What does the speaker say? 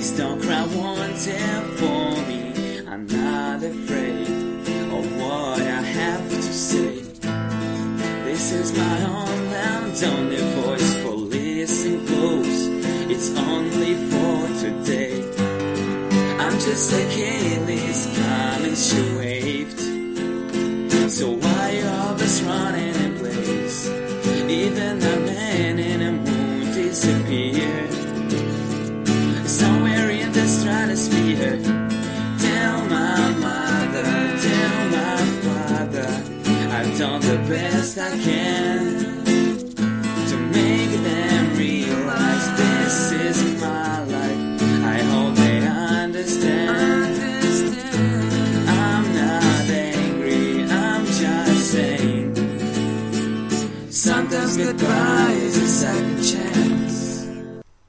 Please don't cry, wanting for me. I'm not afraid of what I have to say. This is my own and only voice, for listen close. It's only for today. I'm just a kid, this comment she waved. So why you always running in place? Even a man in a moon disappears.